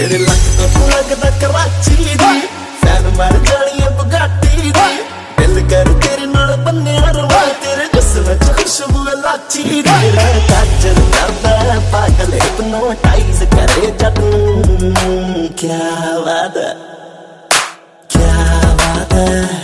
तेरे लक तो तू लगदा कराची दी, फैन मर जानी है बुगाटी दी। दिल कर तेरे नाल बन्निया रवां, तेरे जिस्म च खुशबू लाची दी। तेरा काजल करदा पागल हिप्नोटाइज करे जट नूं। क्या बात है, क्या बात है।